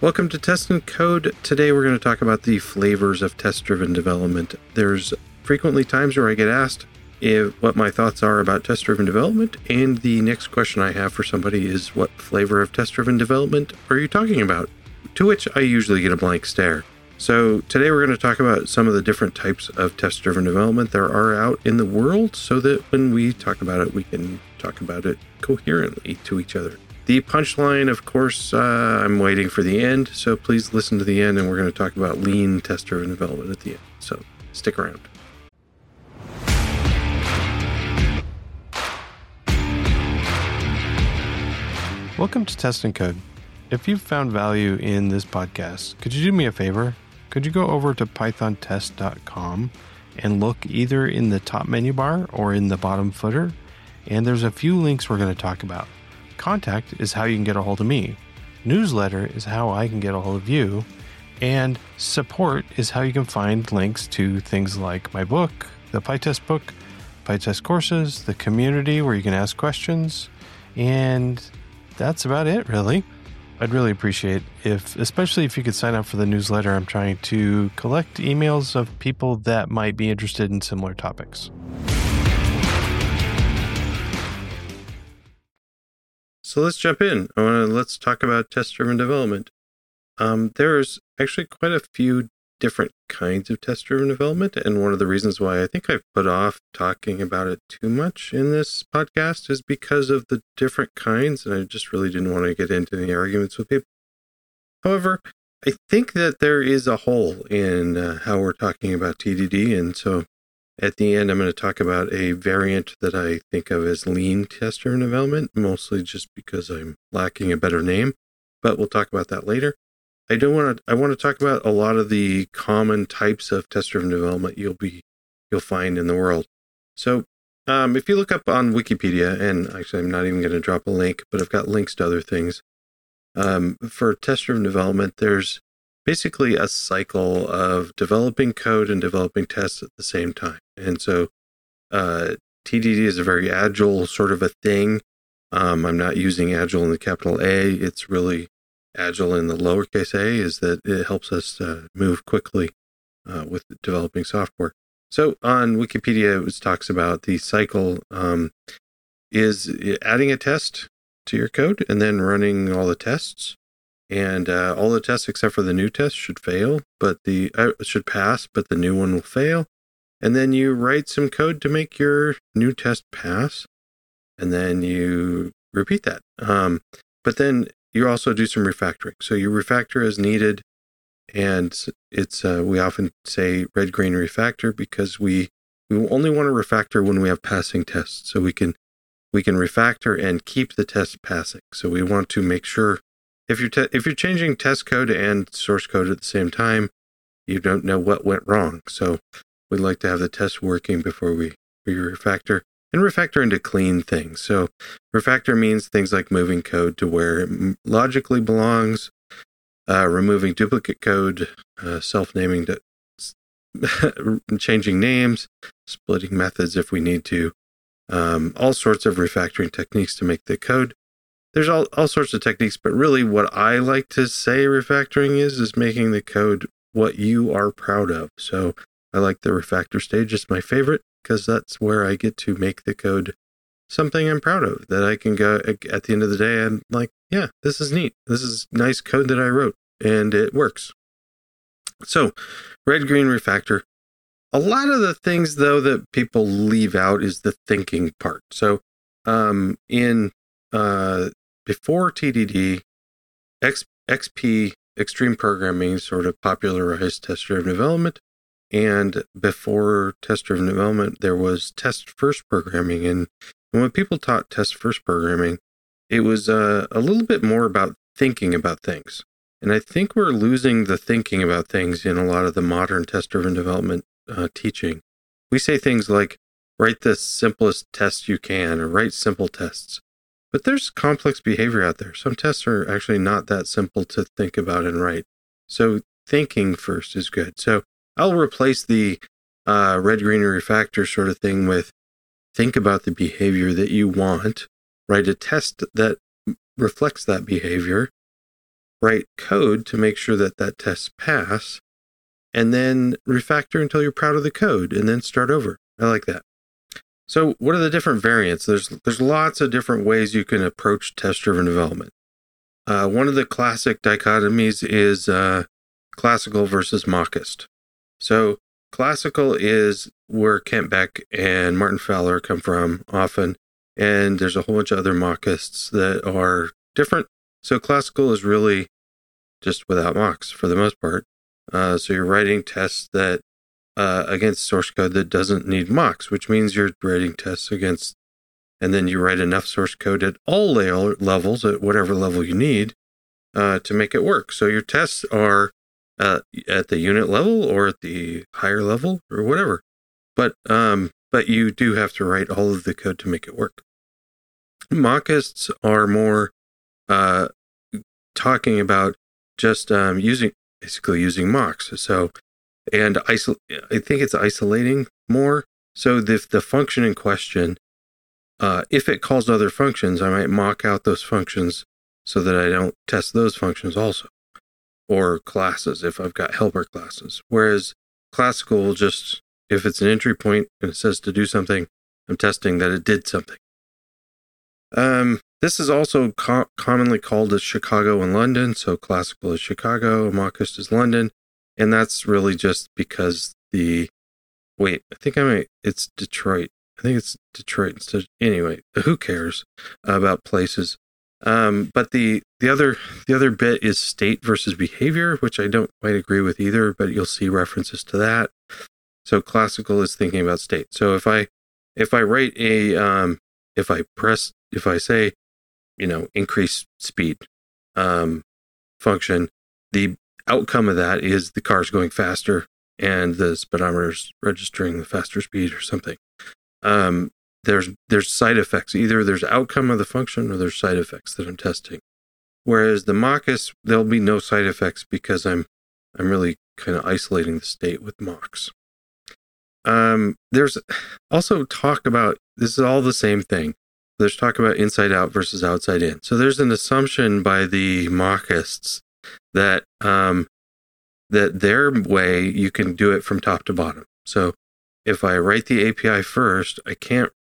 Welcome to Test and Code. Today we're going to talk about the flavors of test-driven development. There's frequently times where I get asked what my thoughts are about test-driven development, and the next question I have for somebody is, what flavor of test-driven development are you talking about? To which I usually get a blank stare. So today we're going to talk about some of the different types of test-driven development there are out in the world, so that when we talk about it, we can talk about it coherently to each other. The punchline, of course, I'm waiting for the end, so please listen to the end, and we're going to talk about lean test-driven development at the end. So stick around. Welcome to Test and Code. If you've found value in this podcast, could you do me a favor? Could you go over to pythontest.com and look either in the top menu bar or in the bottom footer? And there's a few links we're going to talk about. Contact is how you can get a hold of me. Newsletter is how I can get a hold of you. And support is how you can find links to things like my book, the PyTest book, PyTest courses, the community where you can ask questions. And that's about it, really. I'd really appreciate especially if you could sign up for the newsletter. I'm trying to collect emails of people that might be interested in similar topics. So let's jump in. Let's talk about test-driven development. There's actually quite a few different kinds of test-driven development, and one of the reasons why I think I've put off talking about it too much in this podcast is because of the different kinds, and I just really didn't want to get into any arguments with people. However, I think that there is a hole in how we're talking about TDD, and so at the end, I'm going to talk about a variant that I think of as lean test-driven development, mostly just because I'm lacking a better name, but we'll talk about that later. I want to talk about a lot of the common types of test-driven development you'll find in the world. So, if you look up on Wikipedia, and actually I'm not even going to drop a link, but I've got links to other things. For test-driven development, there's basically a cycle of developing code and developing tests at the same time. And so TDD is a very agile sort of a thing. I'm not using agile in the capital A. It's really agile in the lowercase a, is that it helps us move quickly with developing software. So on Wikipedia, it talks about the cycle is adding a test to your code and then running all the tests. And all the tests except for the new test should fail, but should pass, but the new one will fail. And then you write some code to make your new test pass, and then you repeat that. But then you also do some refactoring. So you refactor as needed, and it's we often say red-green refactor because we only want to refactor when we have passing tests. So we can refactor and keep the test passing. So we want to make sure. If you're changing test code and source code at the same time, you don't know what went wrong. So we'd like to have the test working before we refactor, and refactor into clean things. So refactor means things like moving code to where it logically belongs, removing duplicate code, self-naming, changing names, splitting methods if we need to, all sorts of refactoring techniques to make the code. There's all sorts of techniques, but really what I like to say refactoring is making the code what you are proud of. So I like the refactor stage. It's my favorite because that's where I get to make the code something I'm proud of, that I can go at the end of the day and like, yeah, this is neat. This is nice code that I wrote and it works. So red-green refactor. A lot of the things though that people leave out is the thinking part. So before TDD, XP, extreme programming, sort of popularized test-driven development. And before test-driven development, there was test-first programming. And when people taught test-first programming, it was a little bit more about thinking about things. And I think we're losing the thinking about things in a lot of the modern test-driven development teaching. We say things like, write the simplest test you can, or write simple tests. But there's complex behavior out there. Some tests are actually not that simple to think about and write. So thinking first is good. So I'll replace the red-green refactor sort of thing with think about the behavior that you want, write a test that reflects that behavior, write code to make sure that that tests pass, and then refactor until you're proud of the code, and then start over. I like that. So what are the different variants? There's lots of different ways you can approach test-driven development. One of the classic dichotomies is classical versus mockist. So classical is where Kent Beck and Martin Fowler come from often, and there's a whole bunch of other mockists that are different. So classical is really just without mocks for the most part. So you're writing tests that against source code that doesn't need mocks, which means you're writing tests against, and then you write enough source code at all levels, at whatever level you need, to make it work. So your tests are at the unit level or at the higher level or whatever. But you do have to write all of the code to make it work. Mockists are more talking about just using mocks. So, and I think it's isolating more. So if the function in question, if it calls other functions, I might mock out those functions so that I don't test those functions also. Or classes, if I've got helper classes. Whereas classical will just, if it's an entry point and it says to do something, I'm testing that it did something. This is also commonly called as Chicago and London. So classical is Chicago, mockist is London. And that's really just because it's Detroit. I think it's Detroit instead. Anyway, who cares about places? But the other bit is state versus behavior, which I don't quite agree with either, but you'll see references to that. So classical is thinking about state. So if I write if I say, increase speed, function, the outcome of that is the car's going faster and the speedometer's registering the faster speed or something. There's side effects. Either there's outcome of the function or there's side effects that I'm testing. Whereas the mockist, there'll be no side effects because I'm really kind of isolating the state with mocks. There's also talk about, this is all the same thing. There's talk about inside out versus outside in. So there's an assumption by the mockists that that their way you can do it from top to bottom. So if I write the API first, I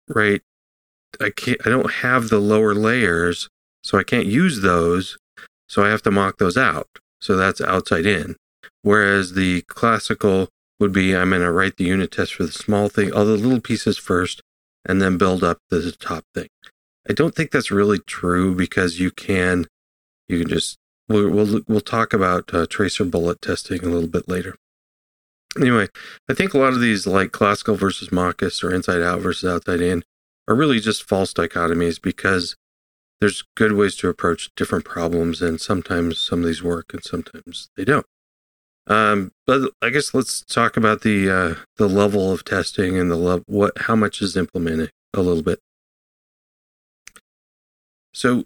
don't have the lower layers, so I can't use those. So I have to mock those out. So that's outside in. Whereas the classical would be, I'm going to write the unit test for the small thing, all the little pieces first, and then build up the top thing. I don't think that's really true because you can just, we'll talk about tracer bullet testing a little bit later. Anyway, I think a lot of these like classical versus mockist or inside out versus outside in are really just false dichotomies because there's good ways to approach different problems, and sometimes some of these work and sometimes they don't. But I guess let's talk about the level of testing and how much is implemented a little bit. So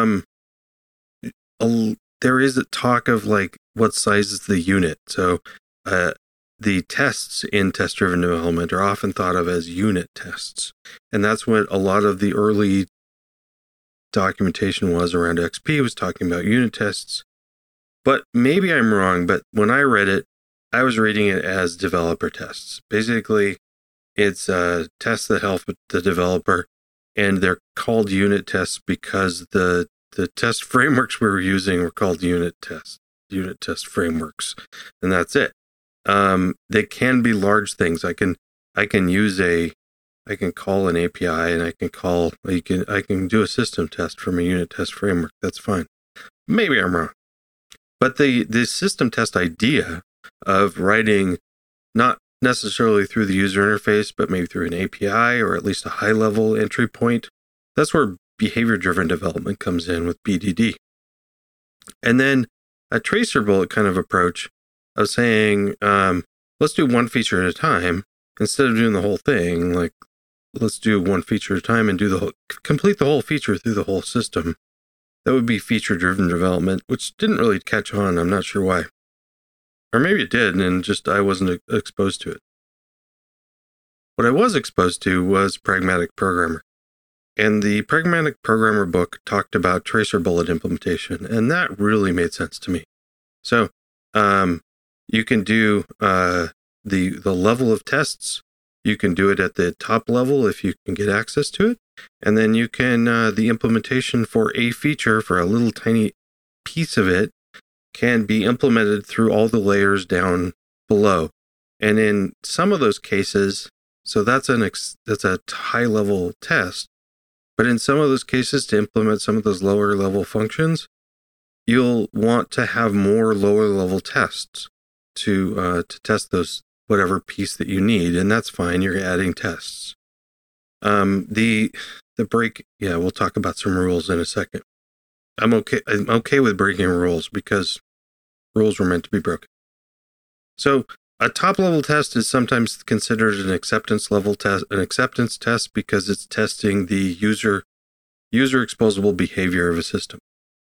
there is a talk of like what size is the unit. So the tests in test-driven development are often thought of as unit tests, and that's what a lot of the early documentation was around XP, was talking about unit tests. But maybe I'm wrong, but when I read it, I was reading it as developer tests. Basically, it's tests that help the developer, and they're called unit tests because the test frameworks we were using were called unit test frameworks, and that's it. They can be large things. I can call an API, and I can do a system test from a unit test framework. That's fine. Maybe I'm wrong. But the system test idea of writing, not necessarily through the user interface, but maybe through an API or at least a high-level entry point, that's where behavior-driven development comes in with BDD. And then a tracer bullet kind of approach of saying, let's do one feature at a time instead of doing the whole thing. Like, let's do one feature at a time and complete the whole feature through the whole system. That would be feature-driven development, which didn't really catch on. I'm not sure why. Or maybe it did, and just I wasn't exposed to it. What I was exposed to was pragmatic programmer. And the Pragmatic Programmer book talked about tracer bullet implementation, and that really made sense to me. So you can do the level of tests. You can do it at the top level if you can get access to it. And then you can, the implementation for a feature, for a little tiny piece of it, can be implemented through all the layers down below. And in some of those cases, so that's a high level test. But in some of those cases, to implement some of those lower level functions, you'll want to have more lower level tests to test those whatever piece that you need, and that's fine. You're adding tests. The break, yeah, we'll talk about some rules in a second. I'm okay with breaking rules because rules were meant to be broken. So a top level test is sometimes considered an acceptance test because it's testing the user exposable behavior of a system.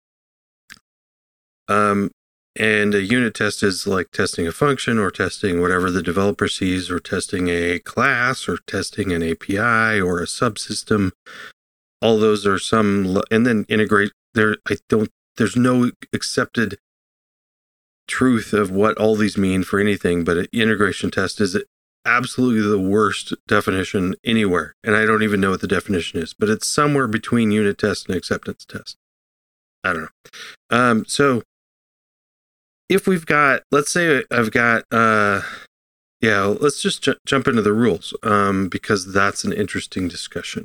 And a unit test is like testing a function or testing whatever the developer sees, or testing a class or testing an API or a subsystem. All those are some, and then integrate there. There's no accepted truth of what all these mean for anything, but an integration test is absolutely the worst definition anywhere. And I don't even know what the definition is, but it's somewhere between unit test and acceptance test. I don't know. So if we've got, let's say I've got, let's just jump into the rules, because that's an interesting discussion.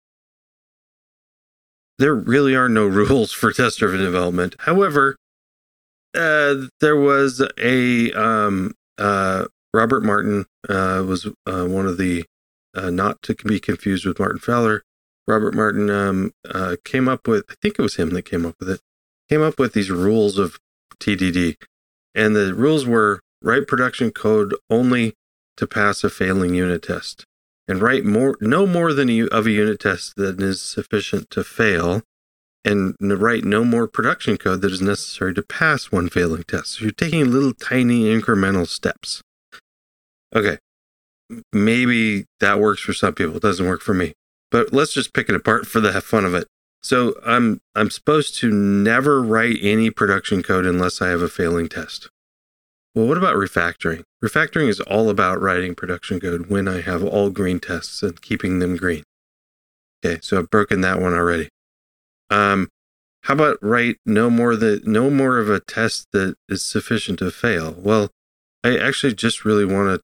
There really are no rules for test-driven development. However, there was a Robert Martin was one of the, not to be confused with Martin Fowler. Robert Martin came up with, I think it was him that came up with these rules of TDD. And the rules were: write production code only to pass a failing unit test, and write no more than a unit test that is sufficient to fail, and write no more production code that is necessary to pass one failing test. So you're taking little tiny incremental steps. Okay, maybe that works for some people. It doesn't work for me. But let's just pick it apart for the fun of it. So I'm supposed to never write any production code unless I have a failing test. Well, what about refactoring? Refactoring is all about writing production code when I have all green tests and keeping them green. Okay, so I've broken that one already. How about write no more of a test that is sufficient to fail? Well, I actually just really want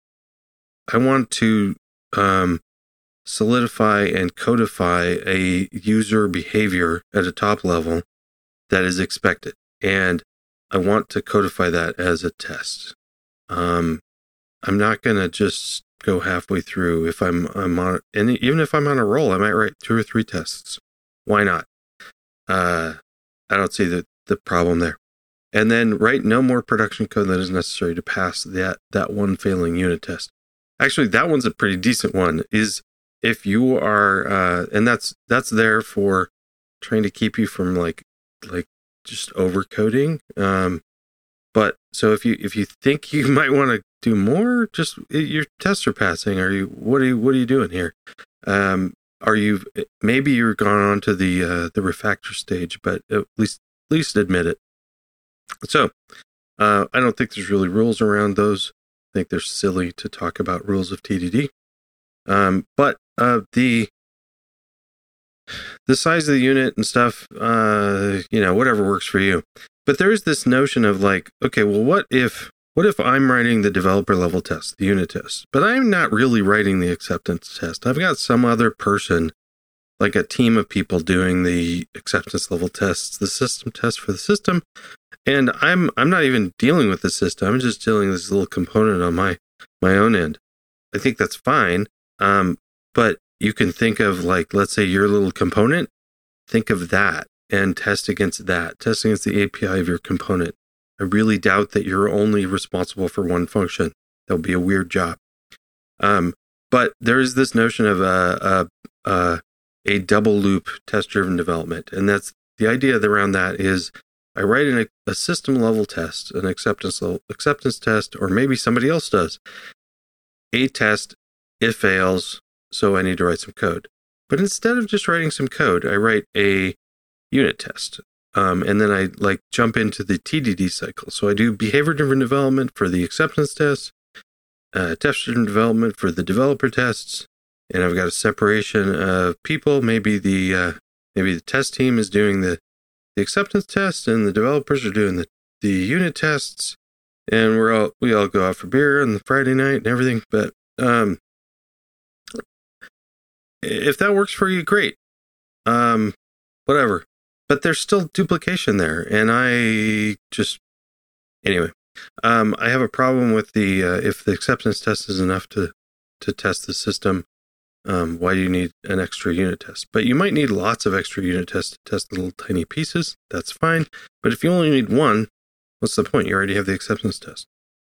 to solidify and codify a user behavior at a top level that is expected, and I want to codify that as a test. I'm not going to just go halfway through. If I'm on, and even if I'm on a roll, I might write 2 or 3 tests. Why not? I don't see the problem there. And then write no more production code that is necessary to pass that one failing unit test. Actually, that one's a pretty decent one. Is if you are, and that's there for trying to keep you from like just overcoding. But so if you think you might want to do more, just your tests are passing. What are you doing here? Maybe you're gone on to the refactor stage, but at least admit it. So I don't think there's really rules around those. I think they're silly to talk about rules of TDD. But the size of the unit and stuff, whatever works for you. But there's this notion of like, okay, well, what if I'm writing the developer level test, the unit test, but I'm not really writing the acceptance test. I've got some other person, like a team of people doing the acceptance level tests, the system test for the system. And I'm not even dealing with the system. I'm just dealing with this little component on my own end. I think that's fine. But you can think of, like, let's say your little component, think of that and test against that. Test against the API of your component. I really doubt that you're only responsible for one function. That would be a weird job. But there is this notion of a double loop test-driven development. And that's the idea around that is I write a system level test, an acceptance test, or maybe somebody else does. A test, it fails, so I need to write some code. But instead of just writing some code, I write a unit test. And then I jump into the TDD cycle. So I do behavior-driven development for the acceptance tests, test-driven development for the developer tests, and I've got a separation of people. Maybe the test team is doing the acceptance test, and the developers are doing the unit tests, and we all go out for beer on the Friday night and everything. But if that works for you, great. Whatever. But there's still duplication there, and I have a problem with the if the acceptance test is enough to test the system. Why do you need an extra unit test? But you might need lots of extra unit tests to test little tiny pieces. That's fine. But if you only need one, what's the point? You already have the acceptance test.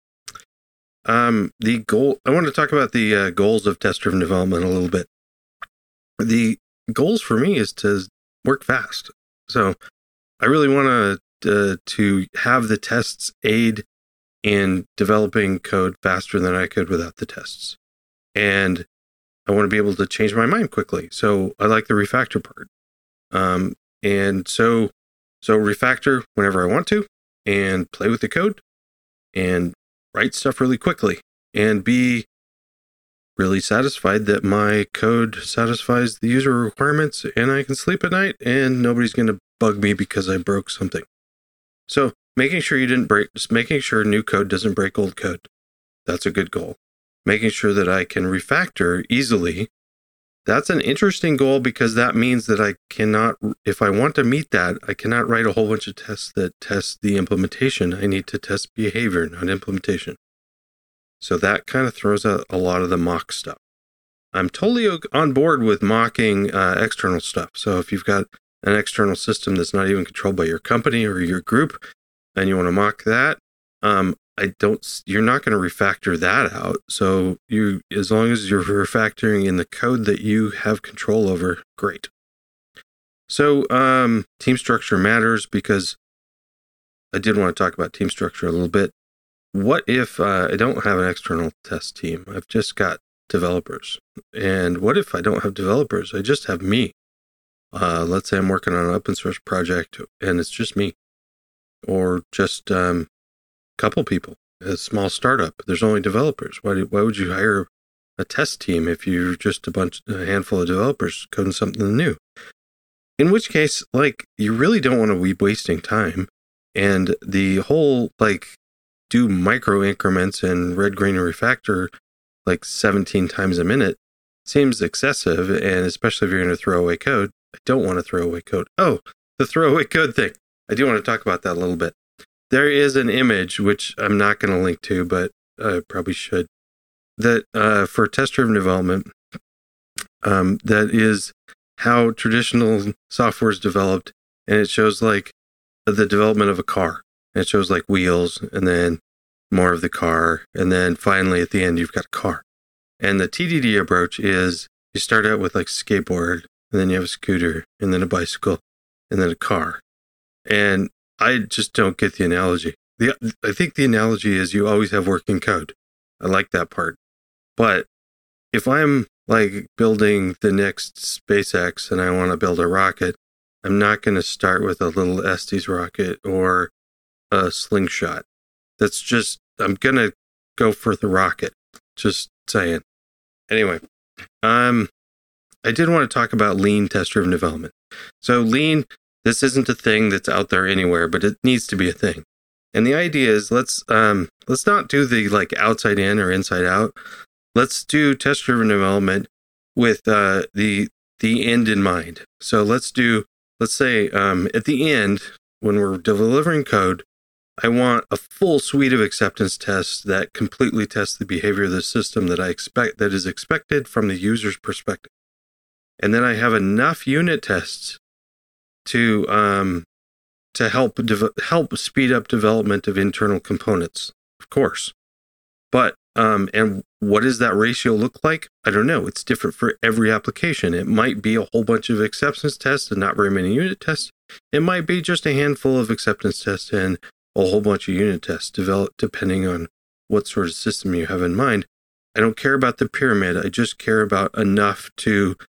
The goal. I want to talk about the goals of test-driven development a little bit. The goals for me is to work fast. So I really want to have the tests aid in developing code faster than I could without the tests. And I want to be able to change my mind quickly. So I like the refactor part. And so refactor whenever I want to, and play with the code, and write stuff really quickly, and be really satisfied that my code satisfies the user requirements, and I can sleep at night, and nobody's going to bug me because I broke something. So making sure making sure new code doesn't break old code. That's a good goal. Making sure that I can refactor easily. That's an interesting goal, because that means that I cannot, if I want to meet that, I cannot write a whole bunch of tests that test the implementation. I need to test behavior, not implementation. So that kind of throws out a lot of the mock stuff. I'm totally on board with mocking external stuff. So if you've got an external system that's not even controlled by your company or your group, and you want to mock that, you're not going to refactor that out. So as long as you're refactoring in the code that you have control over, great. So team structure matters, because I did want to talk about team structure a little bit. What if I don't have an external test team? I've just got developers. And what if I don't have developers? I just have me. Let's say I'm working on an open source project and it's just me, or just a couple people. A small startup. There's only developers. Why would you hire a test team if you're just a handful of developers coding something new? In which case, you really don't want to be wasting time. And the whole do micro increments and red, green, and refactor 17 times a minute seems excessive, and especially if you're going to throw away code. I don't want to throw away code. Oh, the throwaway code thing. I do want to talk about that a little bit. There is an image, which I'm not going to link to, but I probably should, that for test-driven development, that is how traditional software is developed, and it shows the development of a car. And it shows wheels, and then more of the car, and then finally at the end you've got a car. And the TDD approach is you start out with skateboard, and then you have a scooter, and then a bicycle, and then a car. And I just don't get the analogy. I think the analogy is you always have working code. I like that part. But if I'm building the next SpaceX and I want to build a rocket, I'm not going to start with a little Estes rocket or a slingshot. That's just, I'm going to go for the rocket. Just saying. Anyway, I did want to talk about lean test-driven development. So lean, this isn't a thing that's out there anywhere, but it needs to be a thing. And the idea is let's not do the outside in or inside out. Let's do test-driven development with the end in mind. So let's say at the end, when we're delivering code, I want a full suite of acceptance tests that completely test the behavior of the system that is expected from the user's perspective. And then I have enough unit tests to help speed up development of internal components, of course. But and what does that ratio look like? I don't know. It's different for every application. It might be a whole bunch of acceptance tests and not very many unit tests. It might be just a handful of acceptance tests and a whole bunch of unit tests developed depending on what sort of system you have in mind. I don't care about the pyramid. I just care about enough to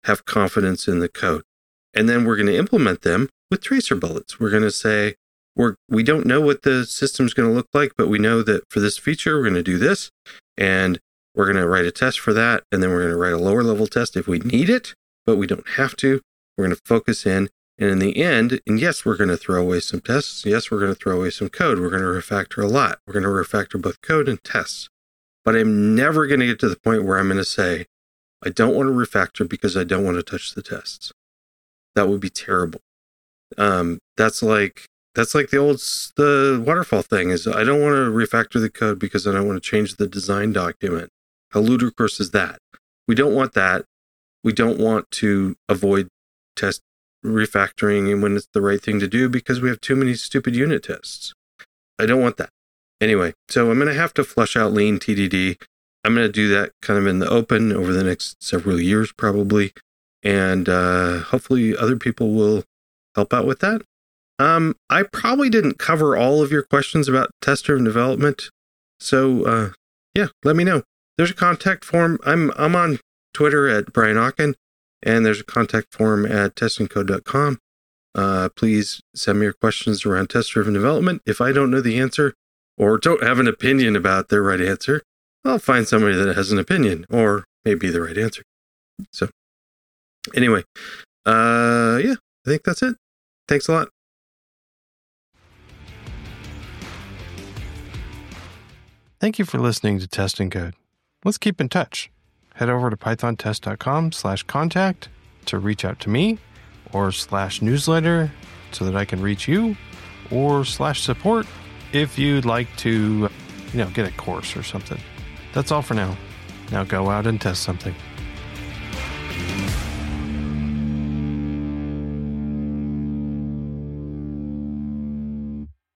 have confidence in the code. And then we're going to implement them with tracer bullets. We're going to say, we don't know what the system's going to look like, but we know that for this feature, we're going to do this. And we're going to write a test for that. And then we're going to write a lower level test if we need it, but we don't have to. We're going to focus in. And in the end, and yes, we're going to throw away some tests. Yes, we're going to throw away some code. We're going to refactor a lot. We're going to refactor both code and tests. But I'm never going to get to the point where I'm going to say, I don't want to refactor because I don't want to touch the tests. That would be terrible. That's like the waterfall thing is I don't want to refactor the code because I don't want to change the design document. How ludicrous is that? We don't want that. We don't want to avoid test refactoring and when it's the right thing to do because we have too many stupid unit tests. I don't want that. Anyway, so I'm going to have to flush out lean TDD. I'm going to do that kind of in the open over the next several years probably. And hopefully other people will help out with that. I probably didn't cover all of your questions about test-driven development. So, yeah, let me know. There's a contact form. I'm on Twitter at Brian Ocken, and there's a contact form at testingcode.com. Please send me your questions around test-driven development. If I don't know the answer or don't have an opinion about the right answer, I'll find somebody that has an opinion or maybe the right answer. So, anyway, yeah, I think that's it. Thanks a lot. Thank you for listening to Test and Code. Let's keep in touch. Head over to pythontest.com/contact to reach out to me or /newsletter so that I can reach you or /support if you'd like to, get a course or something. That's all for now. Now go out and test something.